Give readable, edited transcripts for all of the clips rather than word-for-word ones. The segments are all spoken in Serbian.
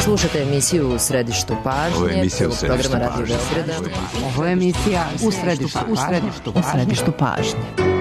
Slušate emisiju U središtu pažnje. Ovo je emisija U središtu programa Radio Beograda. Ovo je emisija U središtu pažnje.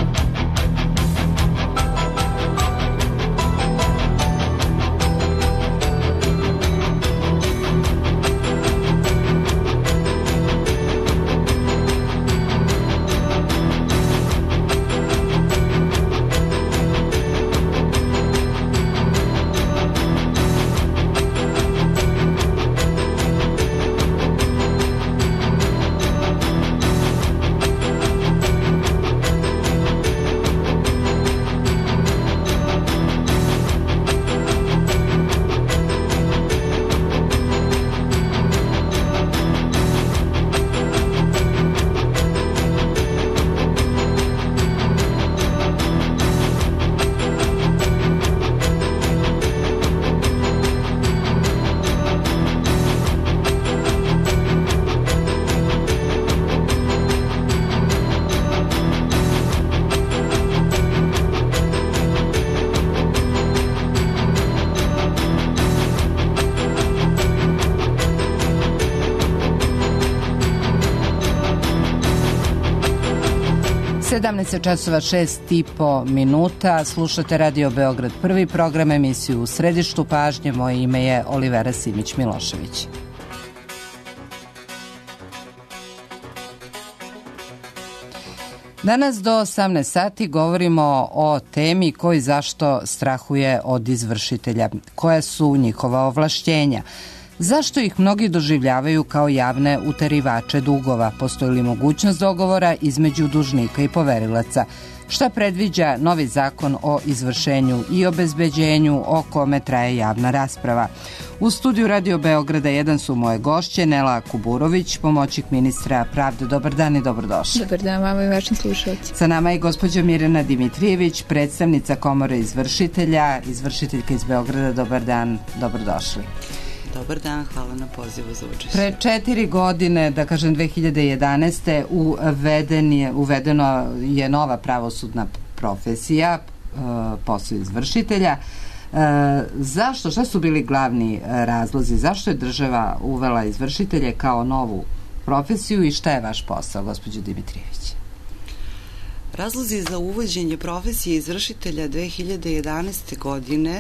časova 6:05. Slušate Radio Beograd, prvi program, emisiju U središtu pažnje. Moje ime je Olivera Simić-Milošević. Danas do 18 sati govorimo o temi ko i zašto strahuje od izvršitelja, koja su njihova ovlašćenja. Zašto ih mnogi doživljavaju kao javne uterivače dugova? Postoji li mogućnost dogovora između dužnika i poverilaca? Šta predviđa novi zakon o izvršenju i obezbeđenju o kome traje javna rasprava? U studiju Radio Beograda 1 su moje gošće Nela Kuburović, pomoćnik ministra pravde. Dobar dan i dobrodošli. Dobar dan vama i vašim slušalcima. Sa nama je gospođa Mirjana Dimitrijević, predstavnica Komore izvršitelja, izvršiteljka iz Beograda. Dobar dan, dobrodošli. Dobar dan, hvala na pozivu za učešće. Pre 4 godine, da kažem 2011. uvedeno je nova pravosudna profesija, posao izvršitelja. Zašto? Šta su bili glavni razlozi? Zašto je država uvela izvršitelje kao novu profesiju i šta je vaš posao, gospođo Dimitrijević? Razlozi za uvođenje profesije izvršitelja 2011. godine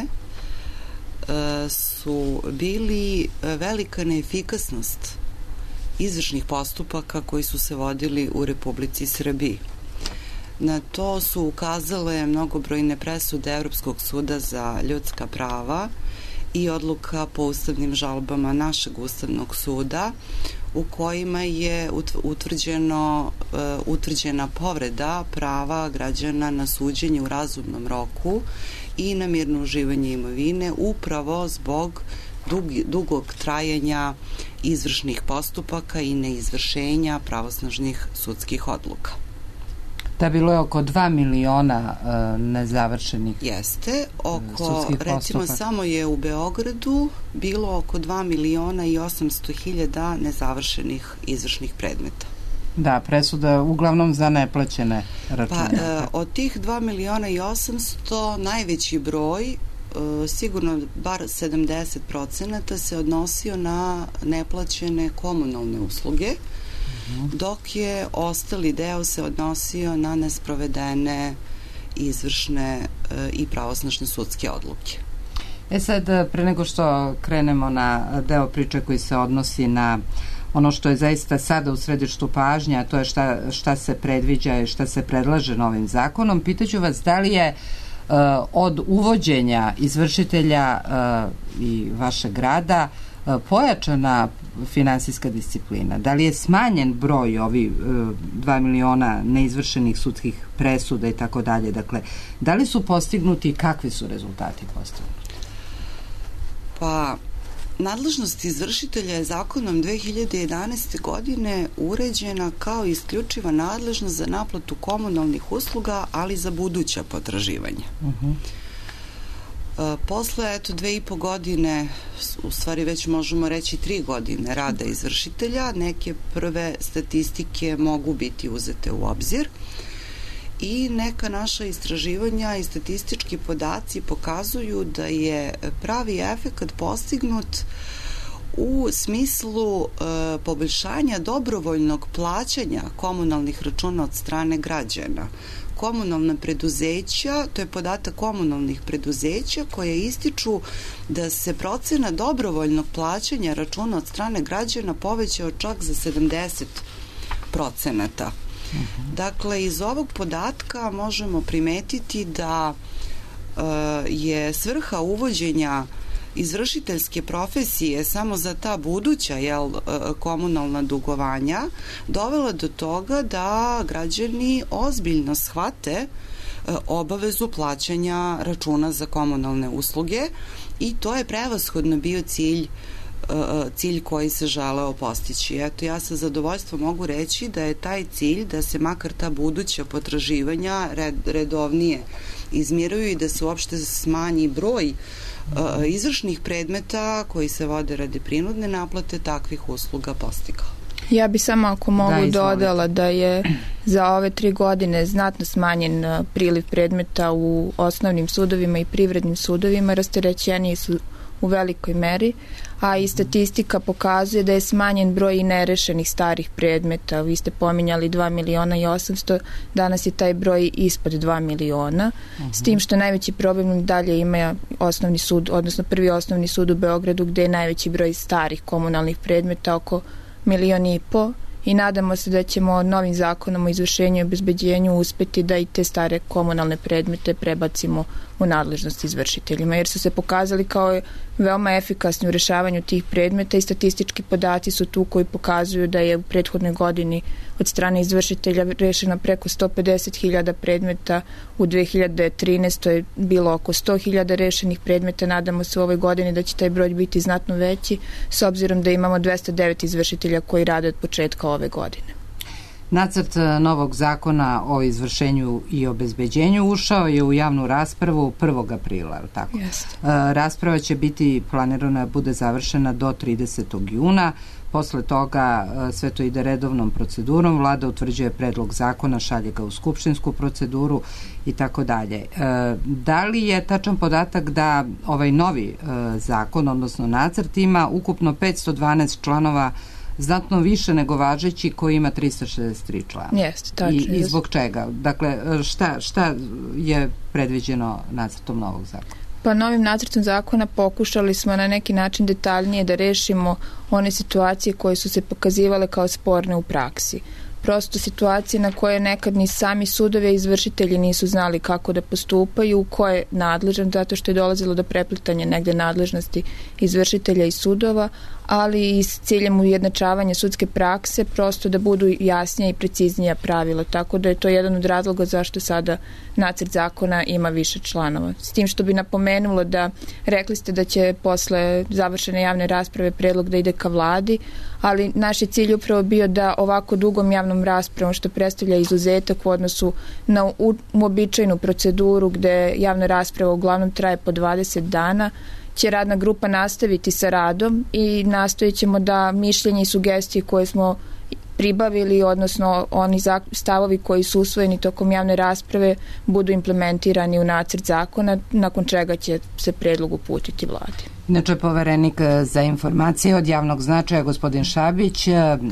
su bili velika neefikasnost izvršnih postupaka koji su se vodili u Republici Srbiji. Na to su ukazale mnogobrojne presude Evropskog suda za ljudska prava i odluka po ustavnim žalbama našeg Ustavnog suda u kojima je utvrđena povreda prava građana na suđenje u razumnom roku i na mirno uživanje imovine upravo zbog dugog trajanja izvršnih postupaka i neizvršenja pravosnažnih sudskih odluka. Da, bilo je oko 2 miliona nezavršenih Jeste, sudskih recimo postupaka. samo je u Beogradu bilo oko 2 miliona i 800 hiljada nezavršenih izvršnih predmeta. Da, presuda uglavnom za neplaćene račune. Od tih 2 miliona i 800 najveći broj, sigurno bar 70% se odnosio na neplaćene komunalne usluge, dok je ostali deo se odnosio na nesprovedene izvršne i pravosnažne sudske odluke. Sad, pre nego što krenemo na deo priče koji se odnosi na ono što je zaista sada u središtu pažnja, a to je šta se predviđa i šta se predlaže novim zakonom, pitaću vas da li je od uvođenja izvršitelja i vašeg grada pojačana finansijska disciplina? Da li je smanjen broj ovih 2 miliona neizvršenih sudskih presuda i tako dalje? Dakle, da li su postignuti i kakvi su rezultati postignuti? Nadležnost izvršitelja je zakonom 2011. godine uređena kao isključiva nadležnost za naplatu komunalnih usluga, ali za buduća potraživanja. Posle 2,5 godine, u stvari već možemo reći 3 godine rada izvršitelja, neke prve statistike mogu biti uzete u obzir i neka naša istraživanja i statistički podaci pokazuju da je pravi efekat postignut u smislu poboljšanja dobrovoljnog plaćanja komunalnih računa od strane građana. Komunalna preduzeća, to je podatak komunalnih preduzeća koje ističu da se procena dobrovoljnog plaćanja računa od strane građana povećao čak za 70%. Dakle, iz ovog podatka možemo primetiti da je svrha uvođenja izvršiteljske profesije samo za ta buduća komunalna dugovanja dovela do toga da građani ozbiljno shvate obavezu plaćanja računa za komunalne usluge i to je prevashodno bio cilj koji se želeo postići. Eto, ja sa zadovoljstvom mogu reći da je taj cilj da se makar ta buduća potraživanja redovnije izmiruju i da se uopšte smanji broj izvršnih predmeta koji se vode radi prinudne naplate takvih usluga postigao. Ja bi samo ako mogu dodala da je za ove 3 godine znatno smanjen priliv predmeta u osnovnim sudovima i privrednim sudovima, rasterećeniji su u velikoj meri, a i statistika pokazuje da je smanjen broj i nerešenih starih predmeta. Vi ste pominjali 2.800.000, danas je taj broj ispod 2 miliona, s tim što najveći problem dalje ima osnovni sud, odnosno prvi osnovni sud u Beogradu gde je najveći broj starih komunalnih predmeta, oko 1,5 miliona, i nadamo se da ćemo novim zakonom o izvršenju i obezbeđenju uspeti da i te stare komunalne predmete prebacimo u nadležnost izvršiteljima, jer su se pokazali kao veoma efikasni u rešavanju tih predmeta i statistički podaci su tu koji pokazuju da je u prethodnoj godini od strane izvršitelja rešeno preko 150.000 predmeta, u 2013. je bilo oko 100.000 rešenih predmeta, nadamo se u ovoj godini da će taj broj biti znatno veći, s obzirom da imamo 209 izvršitelja koji rade od početka ove godine. Nacrt novog zakona o izvršenju i obezbeđenju ušao je u javnu raspravu 1. aprila, tako? Rasprava će biti planirana da bude završena do 30. juna. Posle toga sve to ide redovnom procedurom, vlada utvrđuje predlog zakona, šalje ga u skupštinsku proceduru i tako dalje. Da li je tačan podatak da ovaj novi zakon, odnosno nacrt, ima ukupno 512 članova, znatno više nego važeći koji ima 363 člana? Jeste, tačno. I zbog čega? Dakle, šta je predviđeno nacrtom novog zakona? Pa novim nacrtom zakona pokušali smo na neki način detaljnije da rešimo one situacije koje su se pokazivale kao sporne u praksi. Prosto situacije na koje nekad ni sami sudovi i izvršitelji nisu znali kako da postupaju, ko je nadležan, zato što je dolazilo do preplitanja negde nadležnosti izvršitelja i sudova, ali i s ciljem ujednačavanja sudske prakse, prosto da budu jasnija i preciznija pravila. Tako da je to jedan od razloga zašto sada nacrt zakona ima više članova. S tim što bi napomenulo da rekli ste da će posle završene javne rasprave predlog da ide ka vladi, ali naš je cilj upravo bio da ovako dugom javnom raspravom, što predstavlja izuzetak u odnosu na uobičajenu proceduru gde javna rasprava uglavnom traje po 20 dana, će radna grupa nastaviti sa radom i nastojit ćemo da mišljenje i sugestije koje smo pribavili, odnosno oni stavovi koji su usvojeni tokom javne rasprave, budu implementirani u nacrt zakona, nakon čega će se predlog uputiti vladi. Inače, poverenik za informacije od javnog značaja, gospodin Šabić,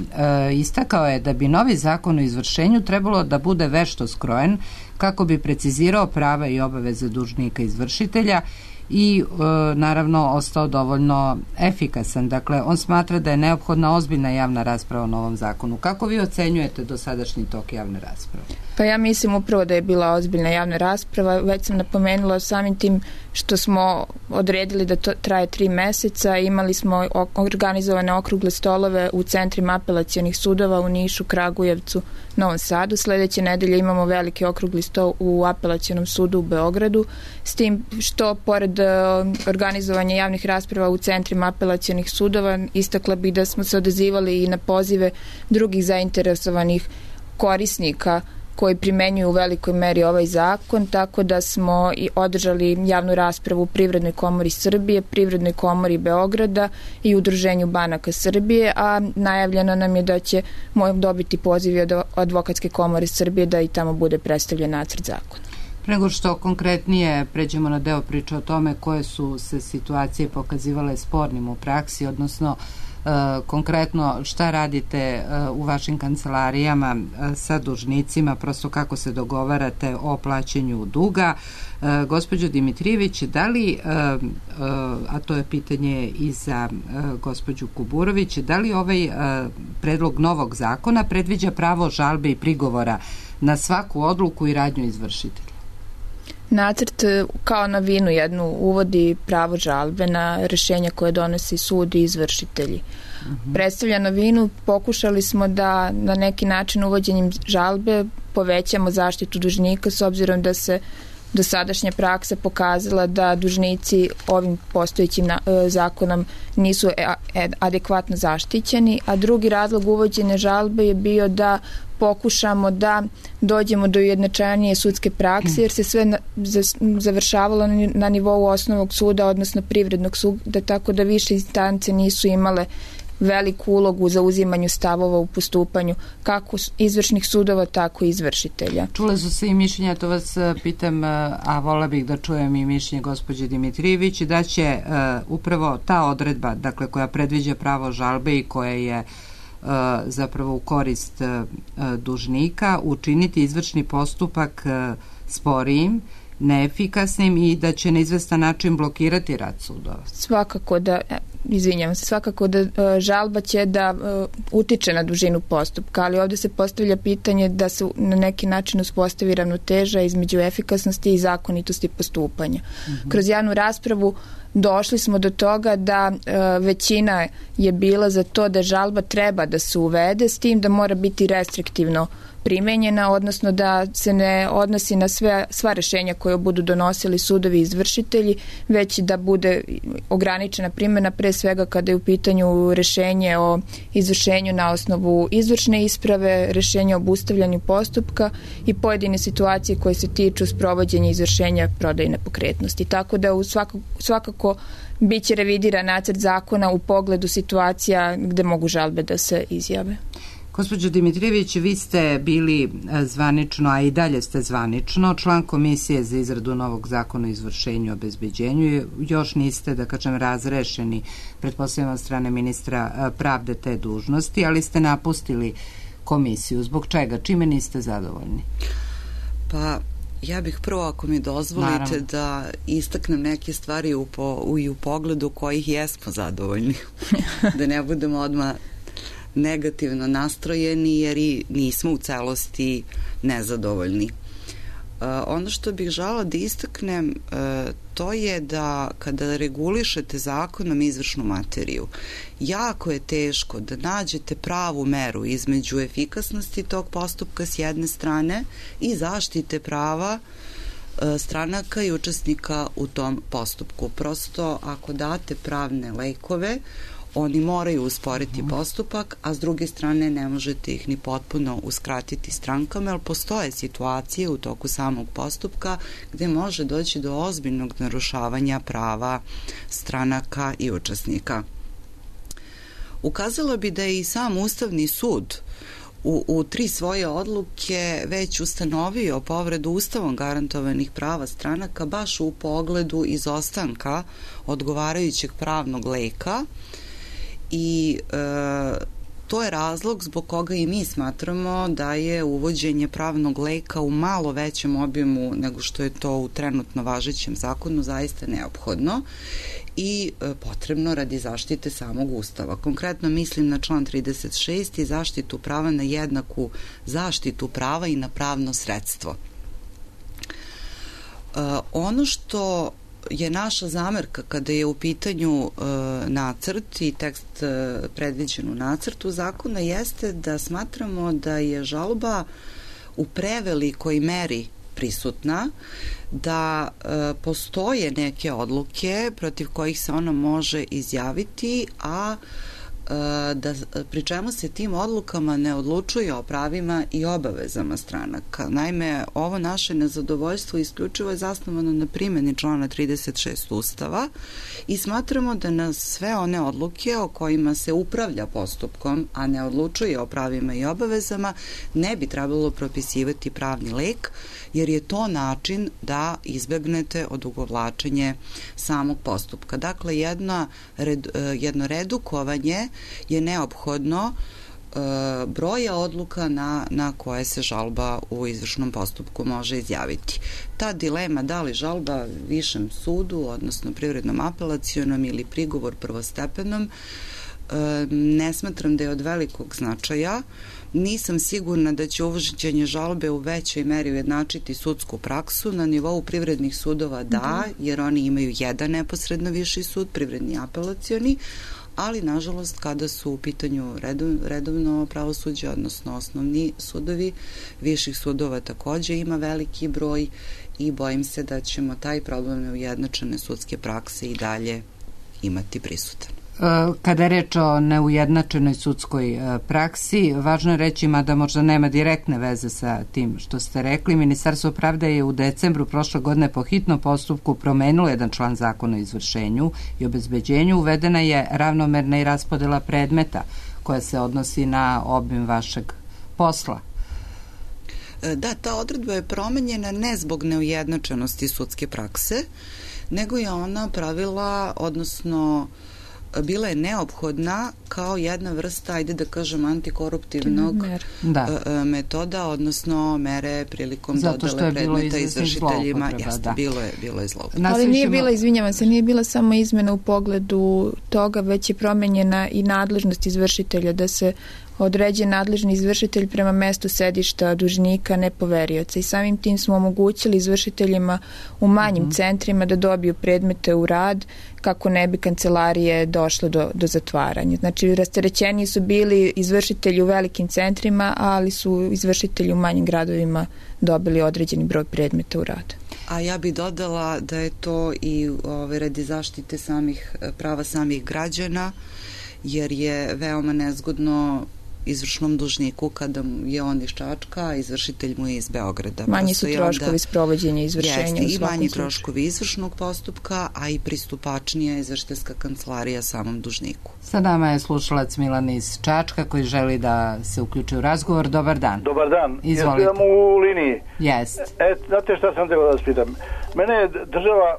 istakao je da bi novi zakon o izvršenju trebalo da bude vešto skrojen kako bi precizirao prava i obaveze dužnika i izvršitelja i naravno ostao dovoljno efikasan. Dakle, on smatra da je neophodna ozbiljna javna rasprava o novom zakonu. Kako vi ocenjujete dosadašnji tok javne rasprave? Pa ja mislim upravo da je bila ozbiljna javna rasprava. Već sam napomenula samim tim što smo odredili da to traje 3 meseca. Imali smo organizovane okrugle stolove u centrima apelacionih sudova u Nišu, Kragujevcu, Novom Sadu. Sledeće nedelje imamo veliki okrugli sto u apelacionom sudu u Beogradu. S tim što pored organizovanja javnih rasprava u centrima apelacionih sudova, istakla bi da smo se odazivali i na pozive drugih zainteresovanih korisnika koji primenjuju u velikoj meri ovaj zakon, tako da smo i održali javnu raspravu u Privrednoj komori Srbije, Privrednoj komori Beograda i Udruženju banaka Srbije, a najavljeno nam je da će dobiti poziv od Advokatske komore Srbije da i tamo bude predstavljen nacrt zakona. Nego što konkretnije pređemo na deo priče o tome koje su se situacije pokazivale spornim u praksi, odnosno konkretno šta radite u vašim kancelarijama sa dužnicima, prosto kako se dogovarate o plaćanju duga. Gospođo Dimitrijević, da li, a to je pitanje i za gospođu Kuburović, da li ovaj predlog novog zakona predviđa pravo žalbe i prigovora na svaku odluku i radnju izvršitelja? Nacrt kao novinu jednu uvodi pravo žalbe na rešenja koje donosi sud i izvršitelji. Predstavlja novinu, pokušali smo da na neki način uvođenjem žalbe povećamo zaštitu dužnika s obzirom da se dosadašnja praksa pokazala da dužnici ovim postojećim zakonom nisu adekvatno zaštićeni, a drugi razlog uvođenja žalbe je bio da pokušamo da dođemo do ujednačenije sudske prakse, jer se sve završavalo na nivou osnovnog suda, odnosno privrednog suda, tako da više instance nisu imale veliku ulogu za uzimanju stavova u postupanju kako izvršnih sudova, tako i izvršitelja. Čule su se i mišljenja, to vas pitam, a vola bih da čujem i mišljenje gospođe Dimitrijević, da će upravo ta odredba, dakle koja predviđa pravo žalbe i koja je zapravo u korist dužnika, učiniti izvršni postupak sporijim, neefikasnim i da će na izvestan način blokirati rad sudova. Svakako da žalba će da utiče na dužinu postupka, ali ovde se postavlja pitanje da se na neki način uspostavi ravnoteža između efikasnosti i zakonitosti postupanja. Kroz javnu raspravu došli smo do toga da većina je bila za to da žalba treba da se uvede, s tim da mora biti restriktivno primenjena, odnosno da se ne odnosi na sva rešenja koje budu donosili sudovi i izvršitelji, već da bude ograničena primjena pre svega kada je u pitanju rešenje o izvršenju na osnovu izvršne isprave, rešenje o obustavljanju postupka i pojedine situacije koje se tiču sprovođenja izvršenja prodaje nepokretnosti. Tako da svakako biće revidiran nacrt zakona u pogledu situacija gde mogu žalbe da se izjave. Gospođo Dimitrijević, vi ste bili zvanično, a i dalje ste zvanično, član Komisije za izradu novog zakona o izvršenju i obezbeđenju. Još niste, da kažem, razrešeni, pretpostavljam od strane ministra pravde te dužnosti, ali ste napustili komisiju. Zbog čega? Čime niste zadovoljni? Pa, ja bih prvo, ako mi dozvolite, da istaknem neke stvari i u pogledu kojih jesmo zadovoljni. Da ne budemo odmah negativno nastrojeni, jer i nismo u celosti nezadovoljni. Ono što bih žela da istaknem, to je da kada regulišete zakonom izvršnu materiju, jako je teško da nađete pravu meru između efikasnosti tog postupka s jedne strane i zaštite prava stranaka i učesnika u tom postupku. Prosto, ako date pravne lekove, oni moraju usporiti postupak, a s druge strane ne možete ih ni potpuno uskratiti strankama, jer postoje situacije u toku samog postupka gde može doći do ozbiljnog narušavanja prava stranaka i učesnika. Ukazala bi da je i sam Ustavni sud u 3 svoje odluke već ustanovio povredu Ustavom garantovanih prava stranaka baš u pogledu izostanka odgovarajućeg pravnog leka, i to je razlog zbog koga i mi smatramo da je uvođenje pravnog leka u malo većem obimu nego što je to u trenutno važećem zakonu zaista neophodno i potrebno radi zaštite samog Ustava. Konkretno mislim na član 36 i zaštitu prava na jednaku zaštitu prava i na pravno sredstvo. Ono što je naša zamerka kada je u pitanju nacrt i tekst predviđen u nacrtu zakona jeste da smatramo da je žalba u prevelikoj meri prisutna, da postoje neke odluke protiv kojih se ona može izjaviti, a pri čemu se tim odlukama ne odlučuje o pravima i obavezama stranaka. Naime, ovo naše nezadovoljstvo isključivo je zasnovano na primjeni člana 36 Ustava i smatramo da na sve one odluke o kojima se upravlja postupkom, a ne odlučuje o pravima i obavezama, ne bi trebalo propisivati pravni lek, jer je to način da izbegnete odugovlačenje samog postupka. Dakle, jedno redukovanje je neophodno broja odluka na koje se žalba u izvršnom postupku može izjaviti. Ta dilema da li žalba višem sudu, odnosno privrednom apelacionom ili prigovor prvostepenom, ne smatram da je od velikog značaja. Nisam sigurna da će uvođenje žalbe u većoj meri ujednačiti sudsku praksu. Na nivou privrednih sudova da, jer oni imaju jedan neposredno viši sud, privredni apelacioni, ali nažalost kada su u pitanju redovno pravosuđe, odnosno osnovni sudovi, viših sudova takođe ima veliki broj i bojim se da ćemo taj problem neujednačene sudske prakse i dalje imati prisutan. Kada je reč o neujednačenoj sudskoj praksi, važno je reći, mada možda nema direktne veze sa tim što ste rekli, Ministarstvo pravde je u decembru prošle godine po hitnom postupku promenilo jedan član zakona o izvršenju i obezbeđenju. Uvedena je ravnomerna i raspodela predmeta koja se odnosi na obim vašeg posla. Da, ta odredba je promenjena ne zbog neujednačenosti sudske prakse, nego je ona pravila, odnosno bila je neophodna kao jedna vrsta, ajde da kažem, antikoruptivnog metoda, odnosno mere prilikom dodele predmeta izvršiteljima. Jeste, bilo je zloupotreba. Ali nije bila, izvinjavam se, nije bila samo izmena u pogledu toga, već je promenjena i nadležnost izvršitelja, da se određen nadležni izvršitelj prema mestu sedišta dužnika, ne poverioca. I samim tim smo omogućili izvršiteljima u manjim centrima da dobiju predmete u rad kako ne bi kancelarije došlo do zatvaranja. Znači, rasterećeni su bili izvršitelji u velikim centrima, ali su izvršitelji u manjim gradovima dobili određeni broj predmeta u rad. A ja bih dodala da je to i radi zaštite prava samih građana, jer je veoma nezgodno izvršnom dužniku kada je on iz Čačka, a izvršitelj mu je iz Beograda. Manji su troškovi sprovođenja izvršenja. Jeste, i manji troškovi izvršnog postupka, a i pristupačnija izvršiteljska kancelarija samom dužniku. Sa nama je slušalac Milan iz Čačka koji želi da se uključi u razgovor. Dobar dan. Dobar dan. Izvolite. Jesam u liniji. Jest. Znate šta sam trebao da vas pitam? Mene je država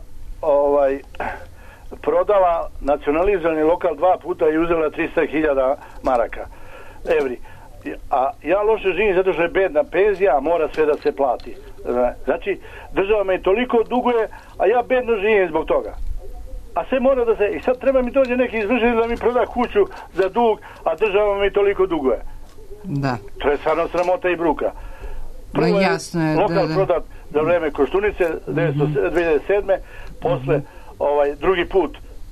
prodala nacionalizovani lokal 2 puta i uzela 300.000 maraka, evri. A ja loše živim zato što je bedna penzija, a mora sve da se plati. Znači, država me toliko duguje, a ja bedno živim zbog toga. A sve mora da se... I sad treba mi dođe neki izvršitelj da mi proda kuću za dug, a država mi toliko duguje. Da. To je stvarno sramota i bruka. Prvo je lokal prodat za vreme Koštunice 2007. Posle drugi put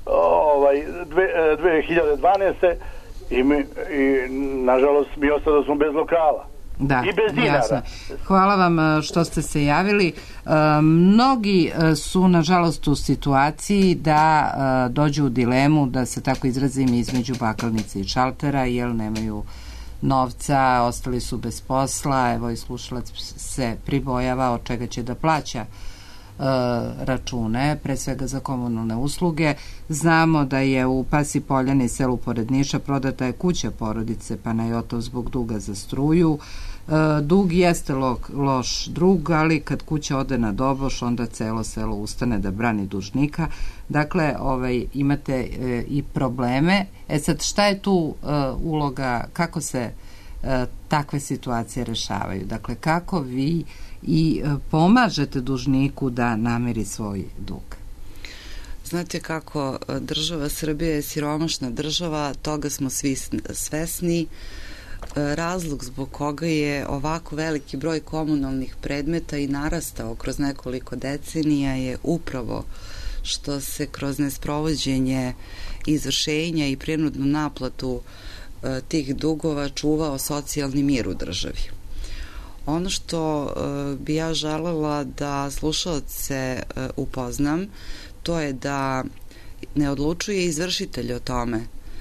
2012. I nažalost mi ostalo da smo bez lokala. Da, i bez dinara. Jasno. Hvala vam što ste se javili. Mnogi su nažalost u situaciji da dođu u dilemu, da se tako izrazim, između bakalnice i šaltera, jer nemaju novca, ostali su bez posla. Evo i slušalac se pribojava od čega će da plaća račune, pre svega za komunalne usluge. Znamo da je u Pasi Poljani, selu pored Niša, prodata je kuća porodice Panajotov zbog duga za struju. Dug jeste loš drug, ali kad kuća ode na doboš, onda celo selo ustane da brani dužnika. Dakle, imate i probleme. Sad, šta je tu uloga, kako se takve situacije rešavaju? Dakle, kako vi i pomažete dužniku da namiri svoj dug? Znate kako, država Srbije je siromašna država, toga smo svi svesni. Razlog zbog koga je ovako veliki broj komunalnih predmeta i narastao kroz nekoliko decenija je upravo što se kroz nesprovođenje izvršenja i prinudnu naplatu tih dugova čuvao socijalni mir u državi. Ono što bi ja želela da slušalce upoznam, to je da ne odlučuje izvršitelj o tome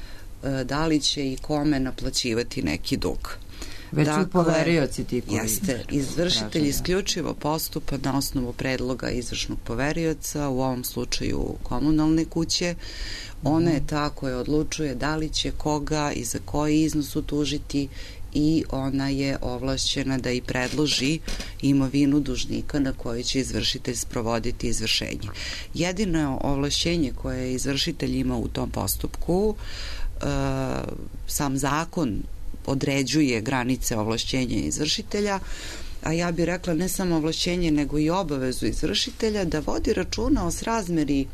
da li će i kome naplaćivati neki dug. Već su poverioci ti koji... Jeste, izvršitelj isključivo postupa na osnovu predloga izvršnog poverioca, u ovom slučaju komunalne kuće. Ona je ta koja odlučuje da li će koga i za koji iznos utužiti i ona je ovlašćena da i predloži imovinu dužnika na kojoj će izvršitelj sprovoditi izvršenje. Jedino ovlašćenje koje izvršitelj ima u tom postupku, sam zakon određuje granice ovlašćenja izvršitelja, a ja bih rekla ne samo ovlašćenje nego i obavezu izvršitelja da vodi računa o srazmeri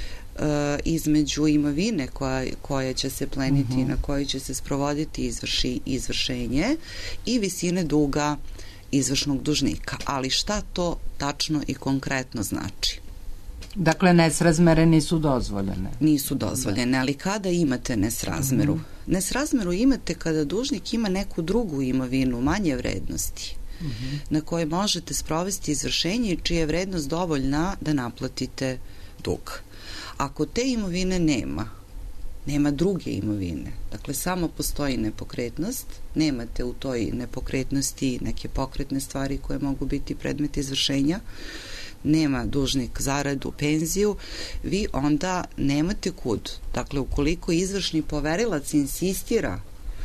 između imovine koja će se pleniti, na kojoj će se sprovoditi izvršenje i visine duga izvršnog dužnika. Ali šta to tačno i konkretno znači? Dakle, nesrazmere nisu dozvoljene. Nisu dozvoljene, ali kada imate nesrazmeru? Nesrazmeru imate kada dužnik ima neku drugu imovinu manje vrednosti na kojoj možete sprovesti izvršenje i čija je vrednost dovoljna da naplatite dug. Ako te imovine nema druge imovine, dakle samo postoji nepokretnost, nemate u toj nepokretnosti neke pokretne stvari koje mogu biti predmet izvršenja, nema dužnik zaradu, penziju, vi onda nemate kud. Dakle, ukoliko izvršni poverilac insistira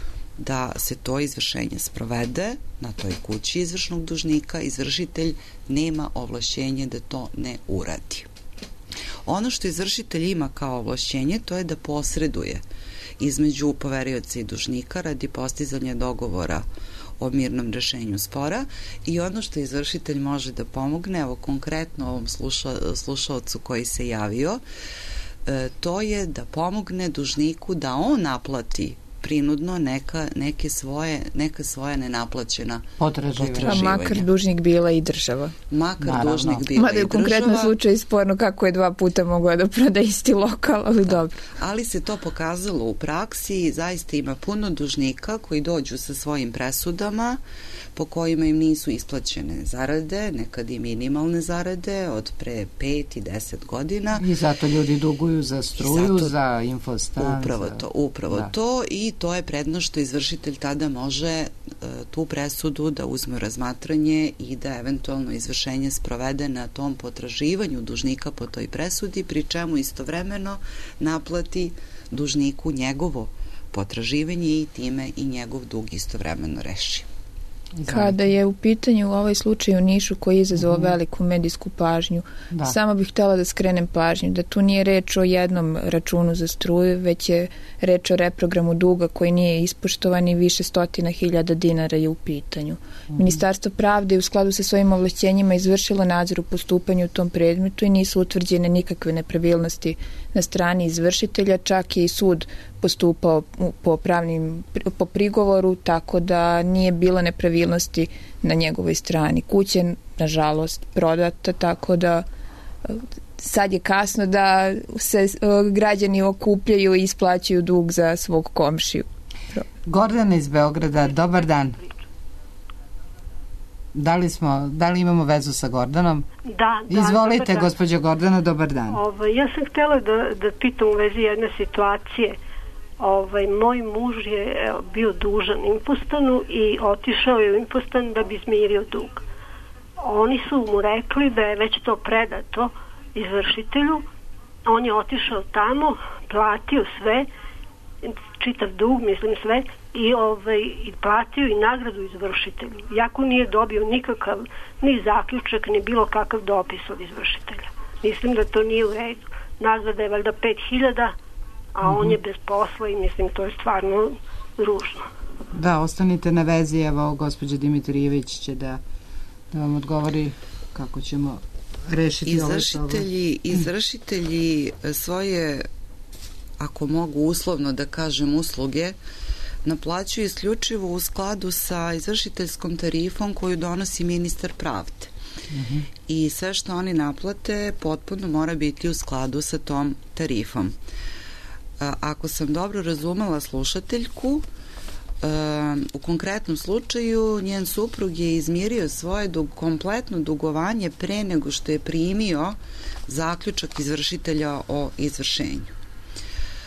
da se to izvršenje sprovede na toj kući izvršnog dužnika, izvršitelj nema ovlašćenje da to ne uradi. Ono što izvršitelj ima kao ovlašćenje, to je da posreduje između poverioca i dužnika radi postizanja dogovora o mirnom rešenju spora i ono što izvršitelj može da pomogne, evo konkretno ovom slušaocu koji se javio, to je da pomogne dužniku da on naplati prinudno neka svoja nenaplaćena potraživanja. Makar dužnik bila i država. Dužnik bila i država. Mada je u konkretnom slučaju sporno kako je 2 puta mogla da proda isti lokal, ali dobro. Ali se to pokazalo u praksi i zaista ima puno dužnika koji dođu sa svojim presudama po kojima im nisu isplaćene zarade, nekad i minimalne zarade od pre 5 i 10 godina. I zato ljudi duguju za struju, za infostan. Upravo to i to je prednost što izvršitelj tada može tu presudu da uzme u razmatranje i da eventualno izvršenje sprovede na tom potraživanju dužnika po toj presudi, pri čemu istovremeno naplati dužniku njegovo potraživanje i time i njegov dug istovremeno reši. Kada je u pitanju ovaj slučaj u Nišu koji je izazvao veliku medijsku pažnju, samo bih htjela da skrenem pažnju da tu nije reč o jednom računu za struju, već je reč o reprogramu duga koji nije ispoštovan i više stotina hiljada dinara je u pitanju. Ministarstvo pravde je u skladu sa svojim ovlašćenjima izvršilo nadzor u postupanju u tom predmetu i nisu utvrđene nikakve nepravilnosti na strani izvršitelja, čak je i sud postupao po prigovoru, tako da nije bilo nepravilnosti na njegovoj strani. Kuća je, nažalost, prodata, tako da sad je kasno da se građani okupljaju i isplaćuju dug za svog komšiju. Gordana iz Beograda, dobar dan. Da li imamo vezu sa Gordanom? Da. Izvolite, gospođo Gordana, dobar dan. Ja sam htjela da pitam u vezi jedne situacije. Moj muž je bio dužan Infostanu i otišao je u Infostan da bi izmirio dug. Oni su mu rekli da je već to predato izvršitelju. On je otišao tamo, platio sve, čitav dug, mislim sve, i platio i nagradu izvršitelju. Iako nije dobio nikakav ni zaključak, ni bilo kakav dopis od izvršitelja. Mislim da to nije u redu. Nagrada je valjda 5.000, a on je bez posla i mislim to je stvarno ružno. Da, ostanite na vezi, evo gospođa Dimitrijević će da vam odgovori kako ćemo rešiti ovaj problem. Izvršitelji svoje, ako mogu uslovno da kažem, usluge naplaćuju isključivo u skladu sa izvršiteljskom tarifom koju donosi ministar pravde. I sve što oni naplate potpuno mora biti u skladu sa tom tarifom. Ako sam dobro razumela slušateljku, u konkretnom slučaju njen suprug je izmirio svoje kompletno dugovanje pre nego što je primio zaključak izvršitelja o izvršenju.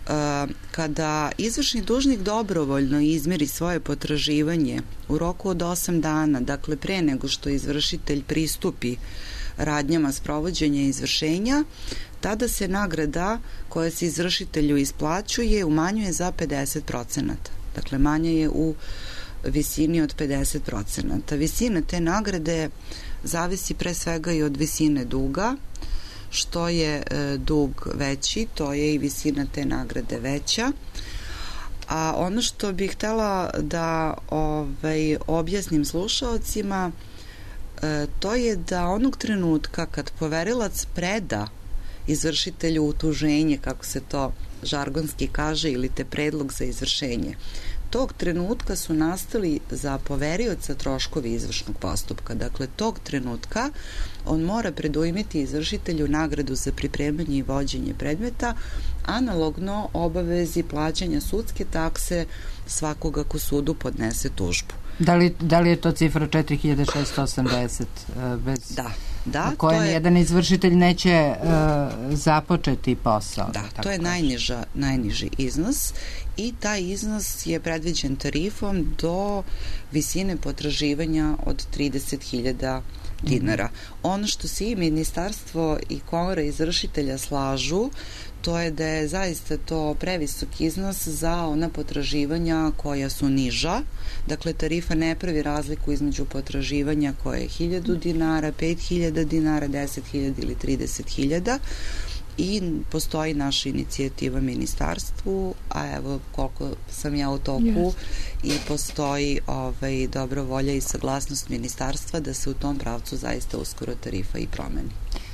Kada izvršni dužnik dobrovoljno izmeri svoje potraživanje u roku od 8 dana, dakle pre nego što izvršitelj pristupi radnjama sprovođenja izvršenja, tada se nagrada koja se izvršitelju isplaćuje umanjuje za 50%. Dakle, manja je u visini od 50%. Visina te nagrade zavisi pre svega i od visine duga. Što je dug veći, to je i visina te nagrade veća. A ono što bih htela da objasnim slušaocima, to je da onog trenutka kad poverilac preda izvršitelju utuženje, kako se to žargonski kaže, ili te predlog za izvršenje, tog trenutka su nastali za poverioca troškovi izvršnog postupka. Dakle, tog trenutka on mora predujmiti izvršitelju nagradu za pripremanje i vođenje predmeta, analogno obavezi plaćanja sudske takse svakoga ko sudu podnese tužbu. Da li je to cifra 4680 bez koje jedan izvršitelj neće započeti posao? Da, to je najniži iznos i taj iznos je predviđen tarifom do visine potraživanja od 30.000 dinara. Ono što se i ministarstvo i komora izvršitelja slažu, to je da je zaista to previsok iznos za ona potraživanja koja su niža. Dakle, tarifa ne pravi razliku između potraživanja koje je 1.000 dinara, 5.000 dinara, 10.000 ili 30.000 i postoji naša inicijativa ministarstvu, a evo koliko sam ja u toku i postoji dobra volja i saglasnost ministarstva da se u tom pravcu zaista uskoro tarifa i promeni.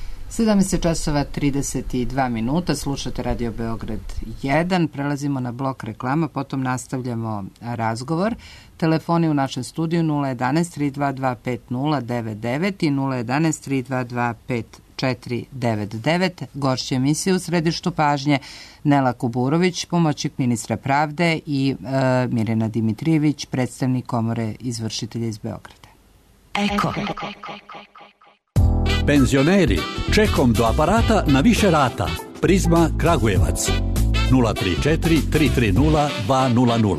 17:32, slušate Radio Beograd 1, prelazimo na blok reklama, potom nastavljamo razgovor. Telefoni u našem studiju 011-322-5099 i 011-322-5499. Gošće emisije u središtu pažnje Nela Kuburović, pomoćnik ministra pravde i Mirjana Dimitrijević, predstavnik komore izvršitelja iz Beograda. Eko. Penzioneri, čekom do aparata na više rata. Prizma Kragujevac 034 330 200.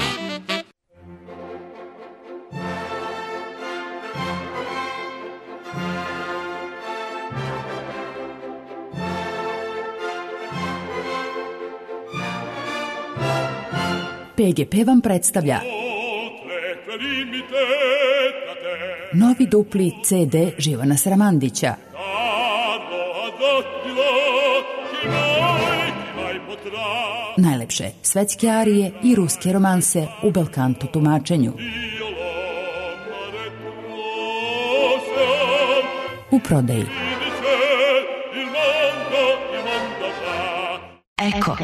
PGP vam predstavlja novi dupli CD Živana Sramandića. Najlepše svetske arije i ruske romanse u belkanto tumačenju. U prodaji. Eko.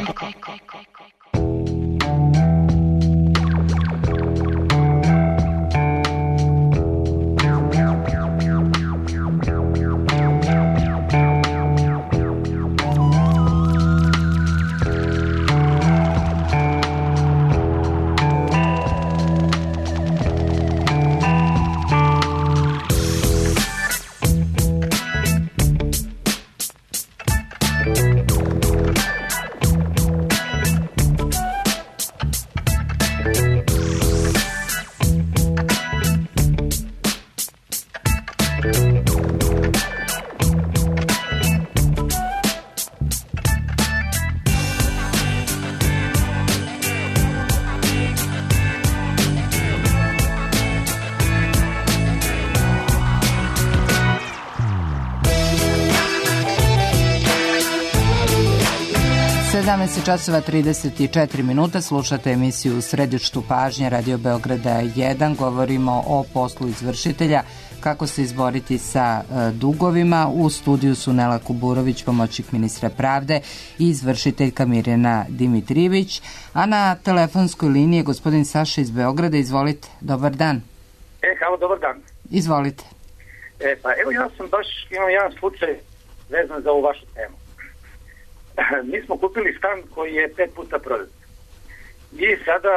časova 34, slušate emisiju u središtu pažnje Radio Beograda 1. Govorimo o poslu izvršitelja, kako se izboriti sa dugovima. U studiju su Nela Kuburović, pomoćnik ministra pravde i izvršiteljka Mirjana Dimitrijević, a na telefonskoj liniji je gospodin Saša iz Beograda. Izvolite, dobar dan. Halo, dobar dan. Izvolite. Pa evo, ja sam baš imam jedan slučaj vezan za ovu vašu temu. Mi smo kupili stan koji je 5 puta prodat. I sada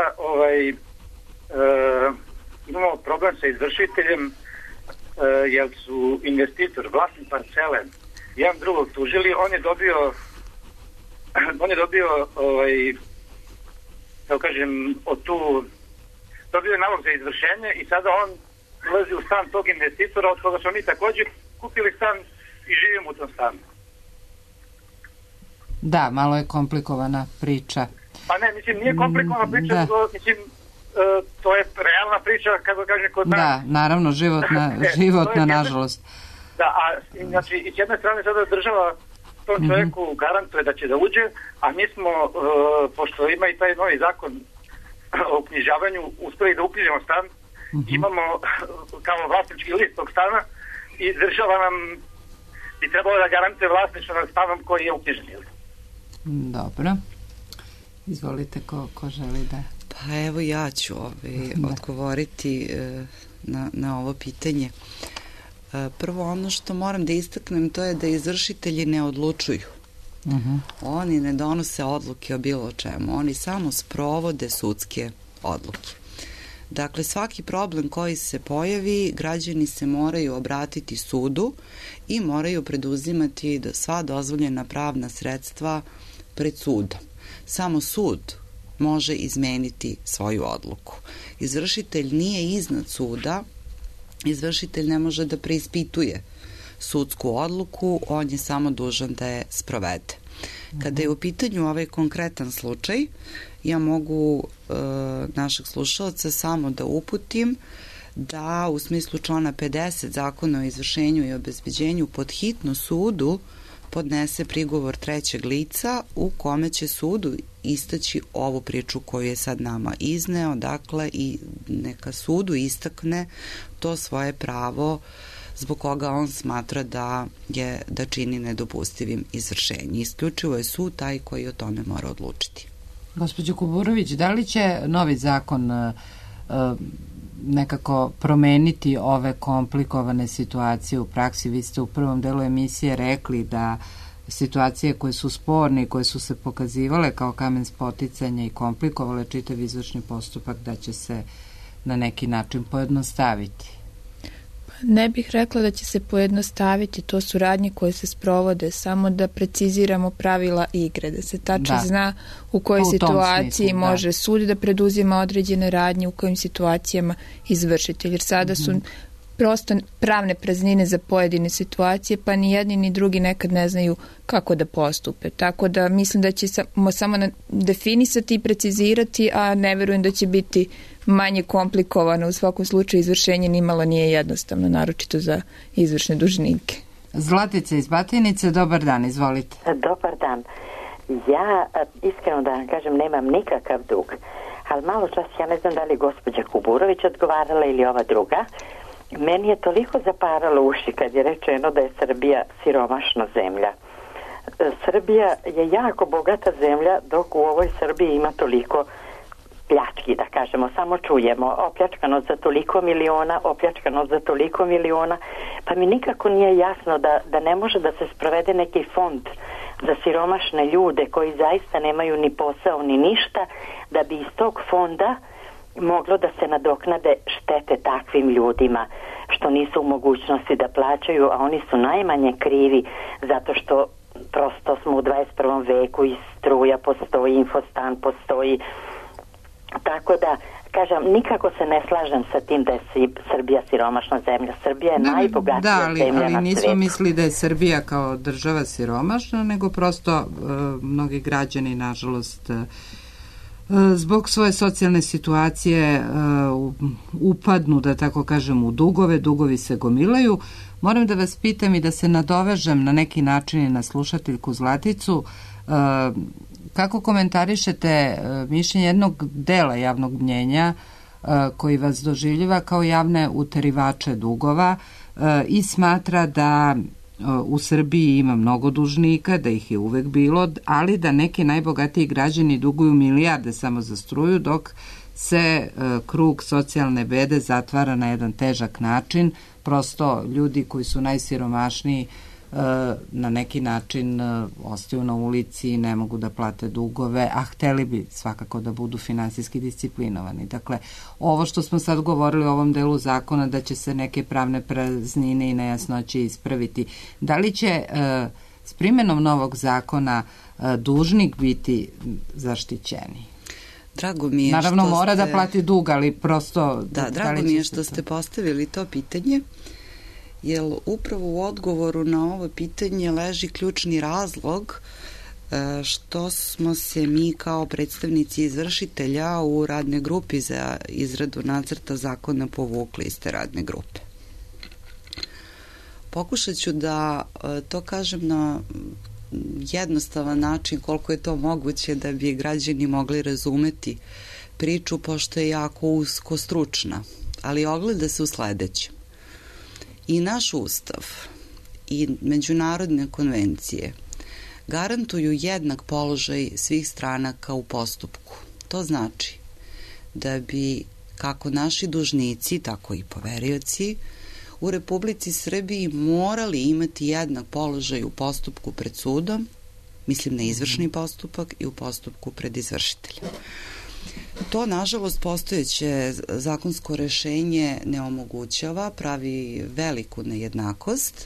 imamo problem sa izvršiteljem, jer su investitor, vlasnik parcele, jedan drugog tužili. On je dobio da kažem, dobio je nalog za izvršenje i sada on ulazi u stan tog investitora od koga smo mi također kupili stan i živimo u tom stanu. Da, malo je komplikovana priča. Pa ne, mislim, nije komplikovana priča, mislim, to je realna priča, kako kažem, kod nas. Da, naravno, životna nažalost. Da, a znači, i s jedne strane sada država tom čovjeku garantuje da će da uđe, a mi smo, pošto ima i taj novi zakon o uknjižavanju, uspeli da uknjižimo stan, imamo kao vlasnički list tog stana i država nam bi trebalo da garantuje vlasništvo nad stanom koji je uknjižen. Dobro. Izvolite, ko želi da... Pa evo ja ću odgovoriti na ovo pitanje. Prvo, ono što moram da istaknem, to je da izvršitelji ne odlučuju. Oni ne donose odluke o bilo čemu. Oni samo sprovode sudske odluke. Dakle, svaki problem koji se pojavi, građani se moraju obratiti sudu i moraju preduzimati sva dozvoljena pravna sredstva pred sudom. Samo sud može izmeniti svoju odluku. Izvršitelj nije iznad suda, izvršitelj ne može da preispituje sudsku odluku, on je samo dužan da je sprovede. Kada je u pitanju ovaj konkretan slučaj, ja mogu našeg slušalca samo da uputim da u smislu člana 50 Zakona o izvršenju i obezbeđenju pod hitno sudu podnese prigovor trećeg lica u kome će sudu istaći ovu priču koju je sad nama izneo, dakle i neka sudu istakne to svoje pravo zbog koga on smatra da čini nedopustivim izvršenje. Isključivo je sud taj koji o tome mora odlučiti. Gospođo Kuburović, da li će novi zakon nekako promeniti ove komplikovane situacije u praksi? Vi ste u prvom delu emisije rekli da situacije koje su sporne i koje su se pokazivale kao kamen spoticanja i komplikovale čitav izvršni postupak da će se na neki način pojednostaviti. Ne bih rekla da će se pojednostaviti, to su radnje koje se sprovode, samo da preciziramo pravila igre, da se tačno zna u kojoj situaciji može sud da preduzima određene radnje, u kojim situacijama izvršitelj, jer sada su prosto pravne praznine za pojedine situacije, pa ni jedni ni drugi nekad ne znaju kako da postupe. Tako da mislim da će samo definisati i precizirati, a ne verujem da će biti manje komplikovano. U svakom slučaju izvršenje nimalo nije jednostavno, naročito za izvršne dužnike. Zlatica iz Batajnice, dobar dan, izvolite. Dobar dan. Ja, iskreno da vam kažem, nemam nikakav dug, ali malo čas, ja ne znam da li gospođa Kuburović odgovarala ili ova druga. Meni je toliko zaparalo uši kad je rečeno da je Srbija siromašna zemlja. Srbija je jako bogata zemlja, dok u ovoj Srbiji ima toliko pljački, da kažemo, samo čujemo opljačkano za toliko miliona, pa mi nikako nije jasno da ne može da se sprovede neki fond za siromašne ljude koji zaista nemaju ni posao ni ništa, da bi iz tog fonda moglo da se nadoknade štete takvim ljudima što nisu u mogućnosti da plaćaju, a oni su najmanje krivi zato što prosto smo u 21. veku i struja postoji, infostan postoji. Tako da, kažem, nikako se ne slažem sa tim da je Srbija siromašna zemlja. Srbija je najbogatija zemlja na svijetu. Ali nismo mislili da je Srbija kao država siromašna, nego prosto mnogi građani, nažalost, zbog svoje socijalne situacije upadnu, da tako kažem, u dugove, dugovi se gomilaju. Moram da vas pitam i da se nadovežem na neki način i na slušateljku Zlaticu. Kako komentarišete mišljenje jednog dela javnog mnjenja koji vas doživljava kao javne uterivače dugova i smatra da u Srbiji ima mnogo dužnika, da ih je uvek bilo, ali da neki najbogatiji građani duguju milijarde samo za struju, dok se krug socijalne bede zatvara na jedan težak način. Prosto ljudi koji su najsiromašniji na neki način ostaju na ulici i ne mogu da plate dugove, a hteli bi svakako da budu finansijski disciplinovani. Dakle, ovo što smo sad govorili o ovom delu zakona, da će se neke pravne praznine i nejasnoće ispraviti, da li će s primenom novog zakona dužnik biti zaštićeni? Drago mi je naravno što mora ste... da plati dug, ali prosto... Da, drago mi je što ste postavili to pitanje, jer upravo u odgovoru na ovo pitanje leži ključni razlog što smo se mi kao predstavnici izvršitelja u radnoj grupi za izradu nacrta zakona povukli iz te radne grupe. Pokušat ću da to kažem na jednostavan način koliko je to moguće da bi građani mogli razumeti priču, pošto je jako usko stručna, ali ogleda se u sledećem. I naš ustav i međunarodne konvencije garantuju jednak položaj svih stranaka u postupku. To znači da bi kako naši dužnici, tako i poverioci u Republici Srbiji morali imati jednak položaj u postupku pred sudom, mislim na izvršni postupak, i u postupku pred izvršiteljem. To, nažalost, postojeće zakonsko rešenje ne omogućava, pravi veliku nejednakost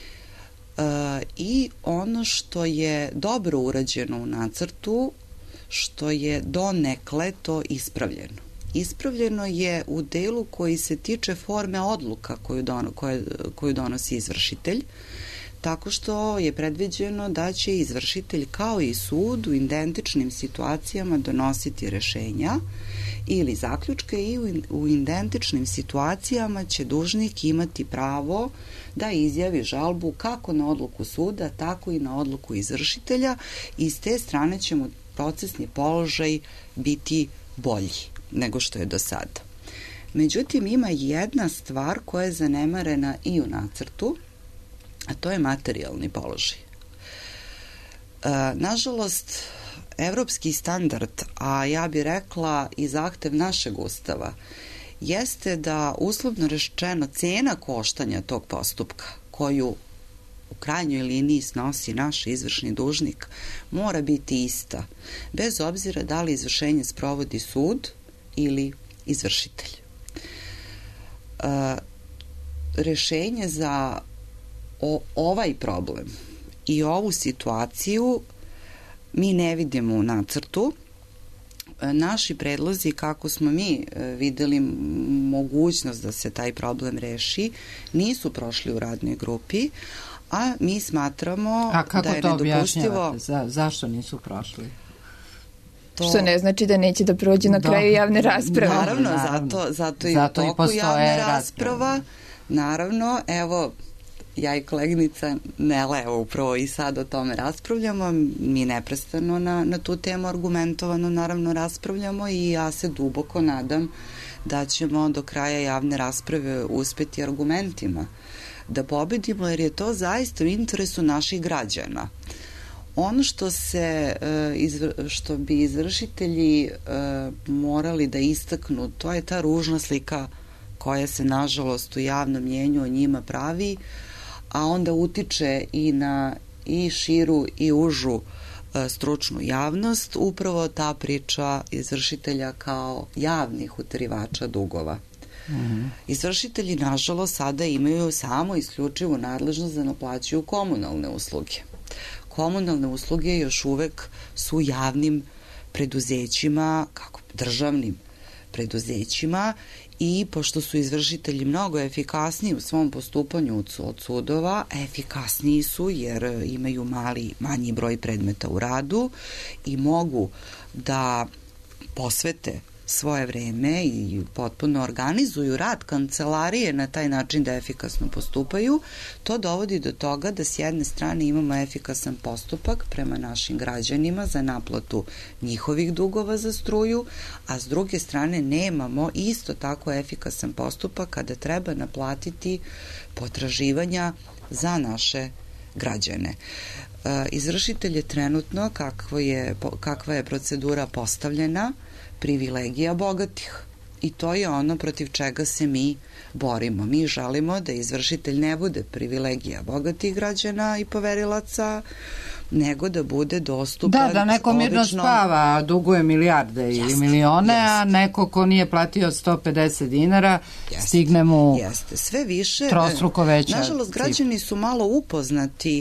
i ono što je dobro urađeno u nacrtu, što je donekle to ispravljeno. Ispravljeno je u delu koji se tiče forme odluka koju donosi izvršitelj, tako što je predviđeno da će izvršitelj kao i sud u identičnim situacijama donositi rešenja ili zaključke i u identičnim situacijama će dužnik imati pravo da izjavi žalbu kako na odluku suda, tako i na odluku izvršitelja i s te strane će mu procesni položaj biti bolji nego što je do sada. Međutim, ima jedna stvar koja je zanemarena i u nacrtu, a to je materijalni položaj. Nažalost, evropski standard, a ja bih rekla i zahtev našeg ustava, jeste da uslovno rečeno cena koštanja tog postupka, koju u krajnjoj liniji snosi naš izvršni dužnik, mora biti ista, bez obzira da li izvršenje sprovodi sud ili izvršitelj. Rešenje za ovaj problem i ovu situaciju mi ne vidimo u nacrtu. Naši predlozi, kako smo mi videli mogućnost da se taj problem reši, nisu prošli u radnoj grupi, a mi smatramo da je nedopustivo... A kako to objašnjavate? Zašto nisu prošli? Što ne znači da neće da prođe na kraju javne rasprave. Naravno, zato i u toku javne rasprava. Naravno, evo, ja i koleginica Nela, evo upravo i sad o tome raspravljamo, mi neprestano na tu temu argumentovano naravno raspravljamo i ja se duboko nadam da ćemo do kraja javne rasprave uspeti argumentima da pobedimo, jer je to zaista u interesu naših građana. Ono što bi izvršitelji morali da istaknu, to je ta ružna slika koja se nažalost u javnom mjenju o njima pravi, a onda utiče i na i širu i užu stručnu javnost, upravo ta priča izvršitelja kao javnih utarivača dugova. Izvršitelji, nažalost, sada imaju samo isključivu nadležnost da naplaćuju komunalne usluge. Komunalne usluge još uvek su javnim preduzećima, kako državnim preduzećima, i pošto su izvršitelji mnogo efikasniji u svom postupanju od sudova, efikasniji su jer imaju manji broj predmeta u radu i mogu da posvete svoje vreme i potpuno organizuju rad kancelarije na taj način da efikasno postupaju, to dovodi do toga da s jedne strane imamo efikasan postupak prema našim građanima za naplatu njihovih dugova za struju, a s druge strane nemamo isto tako efikasan postupak kada treba naplatiti potraživanja za naše građane. Izvršitelj je trenutno, kakva je procedura postavljena, privilegija bogatih. I to je ono protiv čega se mi borimo. Mi želimo da izvršitelj ne bude privilegija bogatih građana i poverilaca, nego da bude dostupan. Da neko mirno spava, duguje milijarde ili milione, a neko ko nije platio 150 dinara, stigne mu sve više, trostruko veća. Nažalost, građani su malo upoznati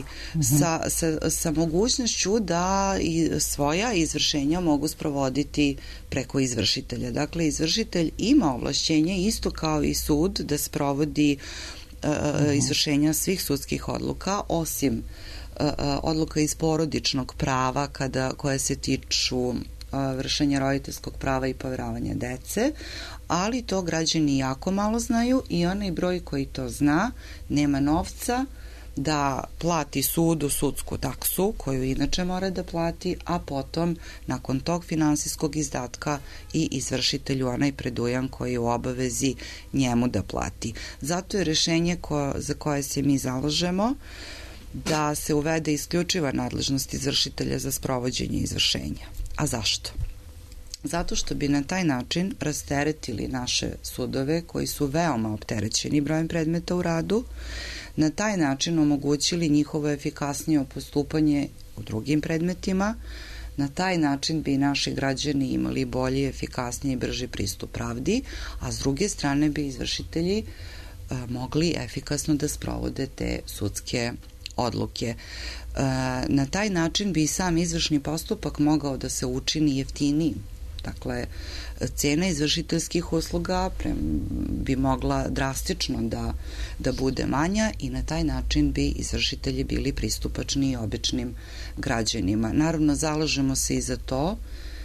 sa mogućnošću da i svoja izvršenja mogu sprovoditi preko izvršitelja. Dakle, izvršitelj ima ovlašćenje isto kao i sud da sprovodi izvršenja svih sudskih odluka, osim odluka iz porodičnog prava koje se tiču vršenja roditeljskog prava i poveravanja dece, ali to građani jako malo znaju i onaj broj koji to zna nema novca da plati sudu sudsku taksu koju inače mora da plati, a potom nakon tog finansijskog izdatka i izvršitelju onaj predujam koji je u obavezi njemu da plati. Zato je rešenje za koje se mi zalažemo da se uvede isključiva nadležnost izvršitelja za sprovođenje izvršenja. A zašto? Zato što bi na taj način rasteretili naše sudove koji su veoma opterećeni brojem predmeta u radu, na taj način omogućili njihovo efikasnije postupanje u drugim predmetima, na taj način bi naši građani imali bolji, efikasniji i brži pristup pravdi, a s druge strane bi izvršitelji mogli efikasno da sprovode te sudske odluke. Na taj način bi i sam izvršni postupak mogao da se učini jeftinijim. Dakle, cena izvršiteljskih usluga bi mogla drastično da bude manja i na taj način bi izvršitelji bili pristupačni i običnim građanima. Naravno, zalažemo se i za to,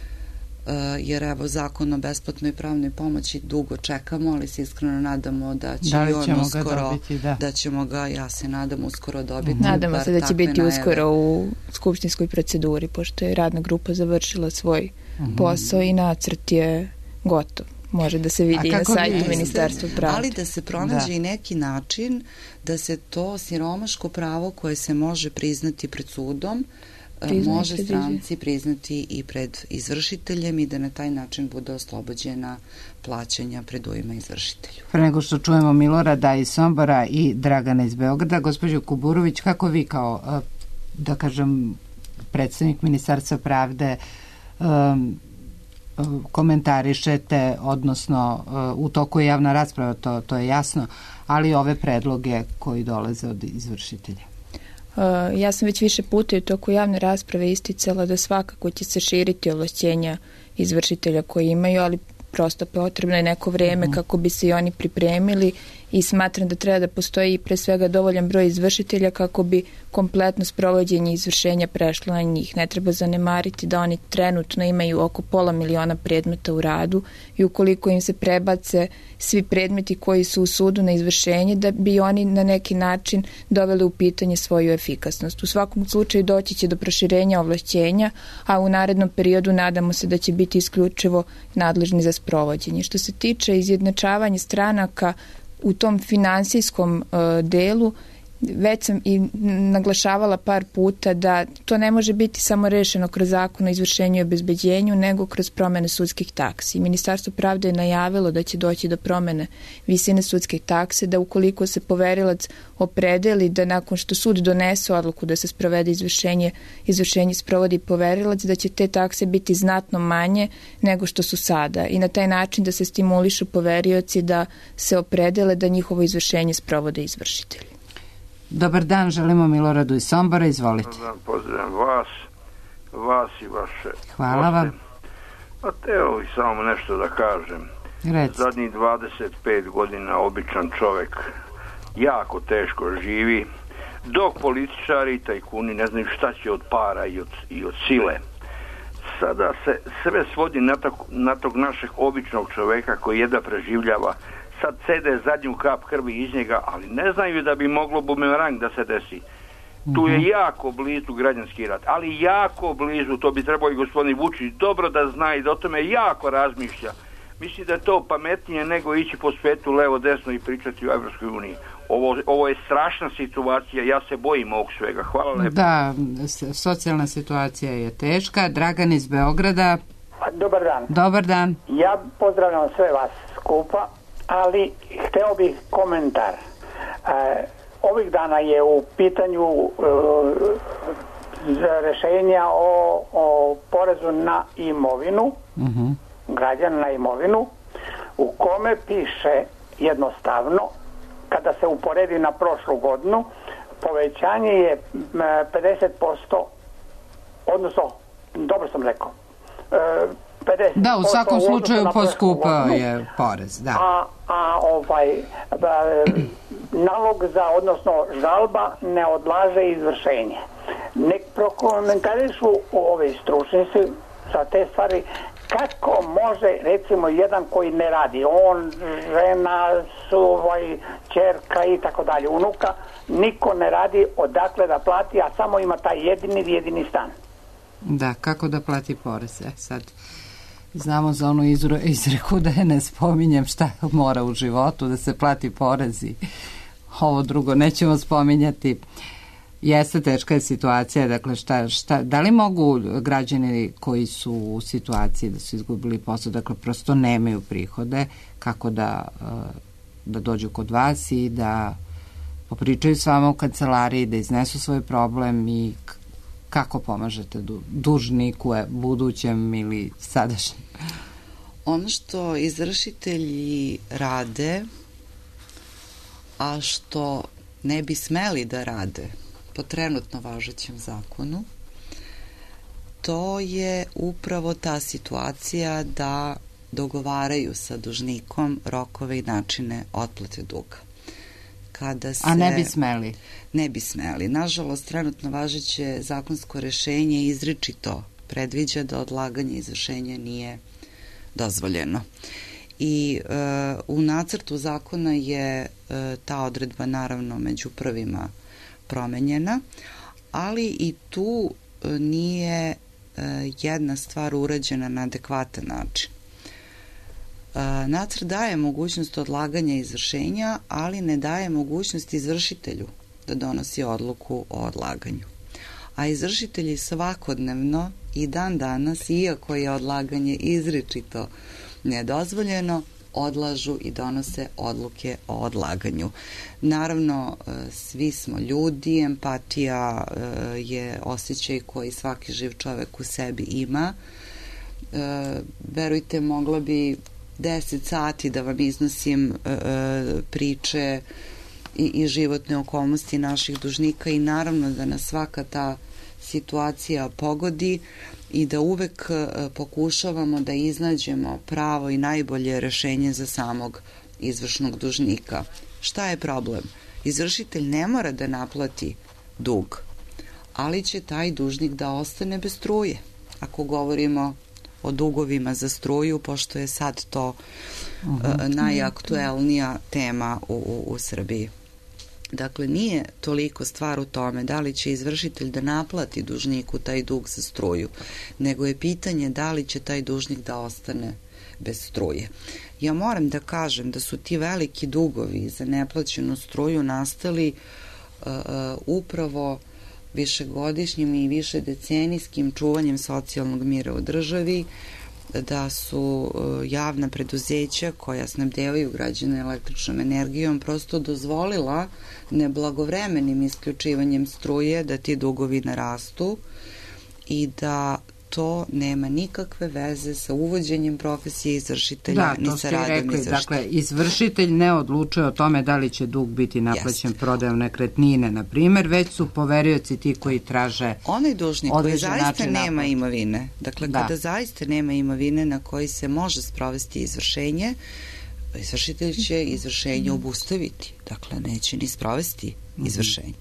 jer evo zakon o besplatnoj pravnoj pomoći dugo čekamo, ali se iskreno nadamo da će i on uskoro, da ćemo ga, ja se nadam, uskoro dobiti. Nadamo se da će biti uskoro u skupštinskoj proceduri, pošto je radna grupa završila svoj posao i nacrt je gotov. Može da se vidi na sajtu Ministarstva pravde. Ali da se pronađe i neki način da se to siromaško pravo koje se može priznati pred sudom može stranci priznati i pred izvršiteljem i da na taj način bude oslobođena plaćanja predujma izvršitelju. Pre nego što čujemo Milorada iz Sombora i Dragana iz Beograda, gospođo Kuburović, kako vi kao, da kažem, predstavnik Ministarstva pravde komentarišete, odnosno u toku je javna rasprava, to je jasno, ali ove predloge koji dolaze od izvršitelja? Ja sam već više puta u toku javne rasprave isticala da svakako će se širiti ovlašćenja izvršitelja koji imaju, ali prosto potrebno je neko vreme kako bi se i oni pripremili i smatram da treba da postoji pre svega dovoljan broj izvršitelja kako bi kompletno sprovođenje izvršenja prešlo na njih. Ne treba zanemariti da oni trenutno imaju oko 500.000 predmeta u radu i ukoliko im se prebace svi predmeti koji su u sudu na izvršenje, da bi oni na neki način doveli u pitanje svoju efikasnost. U svakom slučaju doći će do proširenja ovlašćenja, a u narednom periodu nadamo se da će biti isključivo nadležni za sprovođenje. Što se tiče izjednačavanja stranaka u tom finansijskom delu, već sam i naglašavala par puta da to ne može biti samo rešeno kroz zakon o izvršenju i obezbeđenju, nego kroz promene sudskih taksi. Ministarstvo pravde je najavilo da će doći do promene visine sudske takse, da ukoliko se poverilac opredeli da nakon što sud donese odluku da se sprovede izvršenje sprovodi poverilac, da će te takse biti znatno manje nego što su sada i na taj način da se stimulišu poverioci da se opredele da njihovo izvršenje sprovode izvršitelji. Dobar dan, želimo Miloradu iz Sombora, izvolite. Dobar dan, pozdravljam vas i vaše Hvala goste. vam. Pa evo i samo nešto da kažem. Zadnjih 25 godina običan čovek jako teško živi, dok političari i tajkuni ne znaju šta će od para i od sile. Sada se sve svodi na tog našeg običnog čoveka koji jedva preživljava. Sad cede zadnju kap krvi iz njega, ali ne znaju da bi moglo bumerang da se desi. Tu je jako blizu građanski rat, ali jako blizu, to bi trebao i gospodin Vučić dobro da zna i da o tome jako razmišlja. Mislim da je to pametnije nego ići po svetu levo desno i pričati o Evropskoj uniji. Ovo je strašna situacija, ja se bojim ovog svega. Hvala lepo. Da, socijalna situacija je teška. Dragan iz Beograda. Dobar dan. Dobar dan. Ja pozdravljam sve vas skupa, ali hteo bih komentar. Ovih dana je u pitanju rešenja o porezu na imovinu, građana na imovinu, u kome piše jednostavno, kada se uporedi na prošlu godinu, povećanje je 50%, odnosno, dobro sam rekao, 50%. Da, u svakom slučaju poskupao je porez, da. Nalog za, odnosno žalba ne odlaže izvršenje. Nek prokomentarišu ove stručnici za te stvari, kako može, recimo, jedan koji ne radi, on, žena, ćerka i tako dalje, unuka, niko ne radi, odakle da plati, a samo ima taj jedini stan. Da, kako da plati porez? Sad znamo za onu izreku da je ne spominjem šta mora u životu, da se plati porez i ovo drugo nećemo spominjati. Jeste, teška je situacija, dakle da li mogu građani koji su u situaciji da su izgubili posao, dakle prosto nemaju prihode, kako da dođu kod vas i da popričaju s vama u kancelariji, da iznesu svoj problem i kako pomažete dužniku, budućem ili sadašnjem? Ono što izvršitelji rade, a što ne bi smeli da rade po trenutno važećem zakonu, to je upravo ta situacija da dogovaraju sa dužnikom rokove i načine otplate duga. A ne bi smeli? Ne bi smeli. Nažalost, trenutno važeće zakonsko rešenje izričito predviđa da odlaganje izvršenja nije dozvoljeno. I u nacrtu zakona je ta odredba naravno među prvima promenjena, ali i tu nije jedna stvar urađena na adekvatan način. Nacrt daje mogućnost odlaganja izvršenja, ali ne daje mogućnost izvršitelju da donosi odluku o odlaganju. A izvršitelji svakodnevno i dan danas, iako je odlaganje izričito nedozvoljeno, odlažu i donose odluke o odlaganju. Naravno, svi smo ljudi, empatija je osjećaj koji svaki živ čovek u sebi ima. Verujte, mogla bi 10 sati da vam iznosim priče i životne okolnosti naših dužnika i naravno da nas svaka ta situacija pogodi i da uvek pokušavamo da iznađemo pravo i najbolje rešenje za samog izvršnog dužnika. Šta je problem? Izvršitelj ne mora da naplati dug, ali će taj dužnik da ostane bez struje. Ako govorimo o dugovima za struju, pošto je sad to najaktuelnija tema u Srbiji. Dakle, nije toliko stvar u tome da li će izvršitelj da naplati dužniku taj dug za struju, nego je pitanje da li će taj dužnik da ostane bez struje. Ja moram da kažem da su ti veliki dugovi za neplaćenu struju nastali upravo višegodišnjim i višedecenijskim čuvanjem socijalnog mira u državi, da su javna preduzeća koja snabdevaju građane električnom energijom prosto dozvolila neblagovremenim isključivanjem struje da ti dugovi narastu i da to nema nikakve veze sa uvođenjem profesije izvršitelja ni sa radom izvršitelja. Dakle, izvršitelj ne odlučuje o tome da li će dug biti naplaćen prodajom nekretnine, na primjer, već su poverioci ti koji traže onaj dužnik koji zaista nema imovine. Dakle, kada zaista nema imovine na koji se može sprovesti izvršenje, izvršitelj će izvršenje obustaviti. Dakle, neće ni sprovesti izvršenje.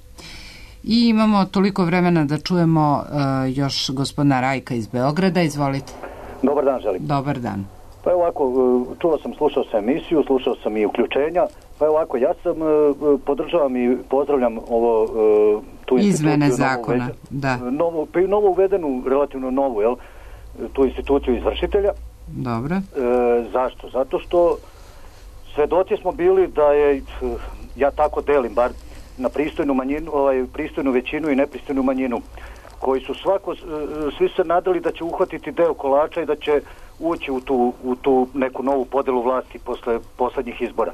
I imamo toliko vremena da čujemo još gospodina Rajka iz Beograda. Izvolite. Dobar dan, želim. Dobar dan. Pa evo ovako, slušao sam emisiju, slušao sam i uključenja. Pa evo ovako, ja sam podržavam i pozdravljam tu izmene zakona. Novo uvedenu, relativno novu, tu instituciju izvršitelja. Dobro. Zašto? Zato što svedoci smo bili da je, ja tako delim, bar na pristojnu manjinu, pristojnu većinu i nepristojnu manjinu, koji su svi se nadali da će uhvatiti deo kolača i da će ući u tu neku novu podelu vlasti posle poslednjih izbora.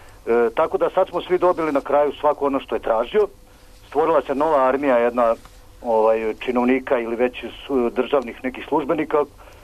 Tako da sad smo svi dobili na kraju svako ono što je tražio. Stvorila se nova armija, jedna činovnika ili već državnih nekih službenika.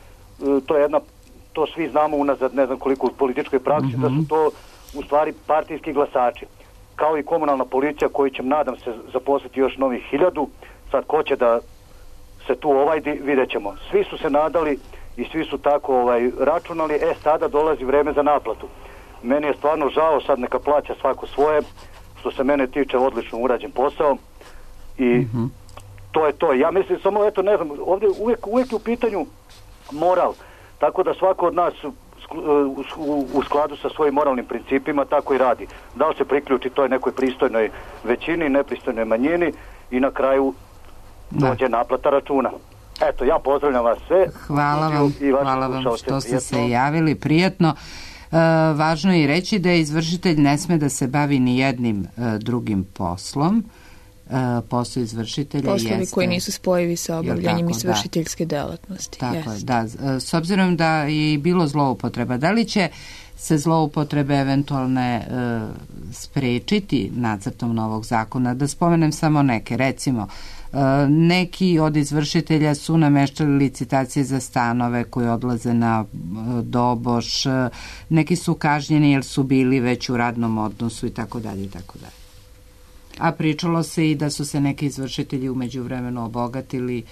To svi znamo unazad ne znam koliko u političkoj praksi, da su to u stvari partijski glasači. Kao i komunalna policija koju će, nadam se, zaposliti još novih 1000. Sad ko će da se tu vidjet ćemo. Svi su se nadali i svi su tako računali, sada dolazi vreme za naplatu. Meni je stvarno žao, sad neka plaća svako svoje, što se mene tiče odlično urađen posao i to je to. Ja mislim samo, ne znam, ovdje uvijek je u pitanju moral, tako da svako od nas u skladu sa svojim moralnim principima tako i radi. Da li se priključi toj nekoj pristojnoj većini, nepristojnoj manjini i na kraju dođe naplata računa. Eto, ja pozdravljam vas sve. Hvala vam što ste se javili, prijetno. Važno je i reći da izvršitelj ne sme da se bavi ni jednim drugim poslom. Posao izvršitelja poslovi koji nisu spojivi sa obavljanjem izvršiteljske delatnosti. Tako je, da. S obzirom da je bilo zloupotreba, da li će se zloupotrebe eventualne sprečiti nacrtom novog zakona? Da spomenem samo neke, recimo, neki od izvršitelja su nameštali licitacije za stanove koji odlaze na doboš, neki su kažnjeni jer su bili već u radnom odnosu i tako dalje i tako dalje. A pričalo se i da su se neki izvršitelji u međuvremenu obogatili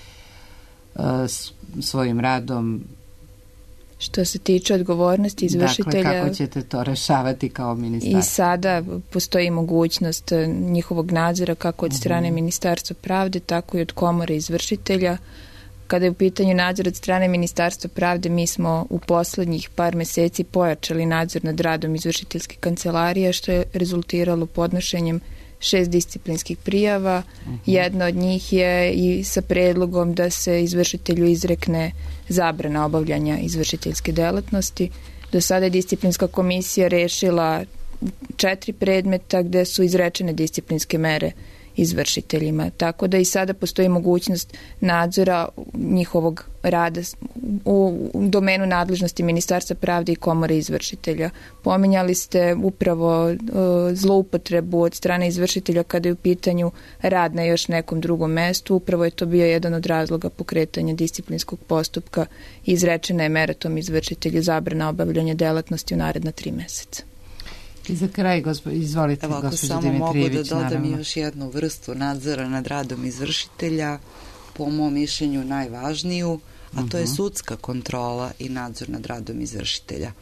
svojim radom. Što se tiče odgovornosti izvršitelja... Dakle, kako ćete to rešavati kao ministarstvo? I sada postoji mogućnost njihovog nadzora kako od strane Ministarstva pravde, tako i od komore izvršitelja. Kada je u pitanju nadzor od strane Ministarstva pravde, mi smo u poslednjih par meseci pojačali nadzor nad radom izvršiteljske kancelarije, što je rezultiralo podnošenjem 6 disciplinskih prijava. Jedna od njih je i sa predlogom da se izvršitelju izrekne zabrana obavljanja izvršiteljske delatnosti. Do sada je disciplinska komisija rešila 4 predmeta gde su izrečene disciplinske mere izvršiteljima. Tako da i sada postoji mogućnost nadzora njihovog rada u domenu nadležnosti Ministarstva pravde i komore izvršitelja. Pominjali ste upravo zloupotrebu od strane izvršitelja kada je u pitanju rad na još nekom drugom mestu. Upravo je to bio jedan od razloga pokretanja disciplinskog postupka i izrečena je mera tom izvršitelju zabrana obavljanja delatnosti u naredna 3 meseca. I za kraj, izvolite, gospođo Dimitrijević. Ako samo mogu da dodam još jednu vrstu nadzora nad radom izvršitelja, po mom mišljenju najvažniju, a to je sudska kontrola i nadzor nad radom izvršitelja.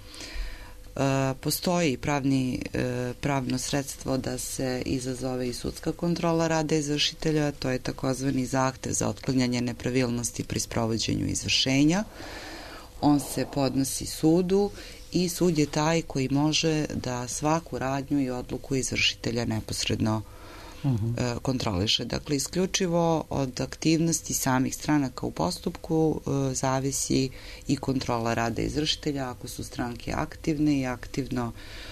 Postoji pravno sredstvo da se izazove i sudska kontrola rada izvršitelja, to je takozvani zahtev za otklanjanje nepravilnosti pri sprovođenju izvršenja. On se podnosi sudu i sud je taj koji može da svaku radnju i odluku izvršitelja neposredno kontroliše. Dakle, isključivo od aktivnosti samih stranaka u postupku zavisi i kontrola rada izvršitelja. Ako su stranke aktivne i aktivno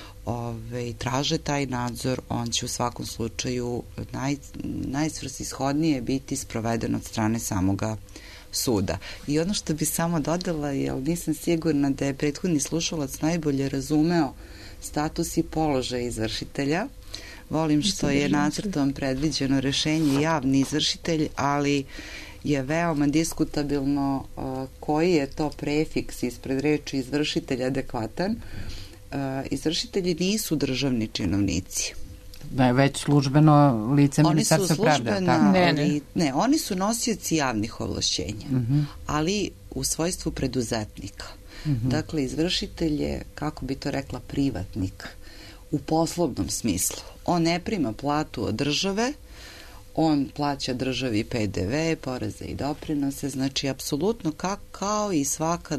traže taj nadzor, on će u svakom slučaju najsvrsishodnije biti sproveden od strane samoga suda. I ono što bi samo dodala, jer nisam sigurna da je prethodni slušalac najbolje razumeo status i položaj izvršitelja. Volim što je nacrtom predviđeno rešenje javni izvršitelj, ali je veoma diskutabilno koji je to prefiks ispred reči izvršitelj adekvatan. Izvršitelji nisu državni činovnici. Da je već službeno lice Ministarstva pravde. Ne, oni su nosioci javnih ovlašćenja, ali u svojstvu preduzetnika. Dakle, izvršitelj je, kako bi to rekla, privatnik u poslovnom smislu. On ne prima platu od države, on plaća državi PDV, poreze i doprinose, znači apsolutno kao i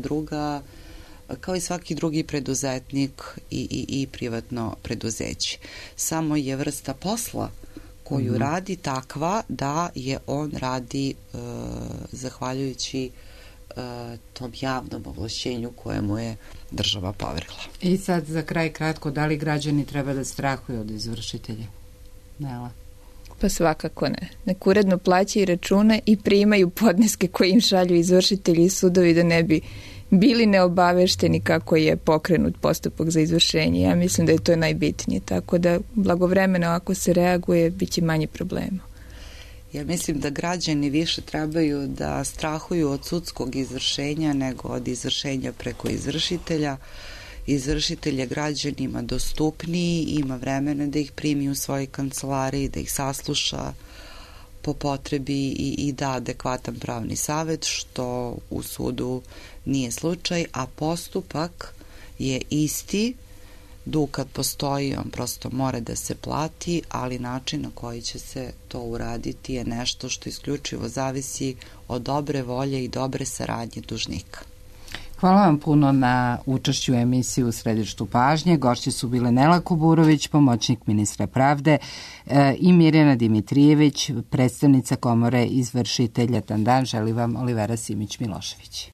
svaki drugi preduzetnik i privatno preduzeće. Samo je vrsta posla koju radi takva da je on radi zahvaljujući tom javnom ovlašćenju koje mu je država poverila. I sad za kraj kratko, da li građani treba da strahuju od izvršitelja? Nela? Pa svakako ne. Nek uredno plaćaju račune i primaju podneske koje im šalju izvršitelji i sudovi da ne bi bili neobavešteni kako je pokrenut postupak za izvršenje. Ja mislim da je to najbitnije. Tako da blagovremeno ako se reaguje, bit će manje problema. Jer mislim da građani više trebaju da strahuju od sudskog izvršenja nego od izvršenja preko izvršitelja. Izvršitelj je građanima dostupniji, ima vremena da ih primi u svojoj kancelariji, da ih sasluša po potrebi i da adekvatan pravni savet, što u sudu nije slučaj, a postupak je isti. Dug kad postoji, on prosto mora da se plati, ali način na koji će se to uraditi je nešto što isključivo zavisi od dobre volje i dobre saradnje dužnika. Hvala vam puno na učešću u emisiji U središtu pažnje. Gošće su bile Nela Kuburović, pomoćnik ministra pravde, i Mirjana Dimitrijević, predstavnica Komore izvršitelja. Dan želi vam Olivera Simić-Milošević.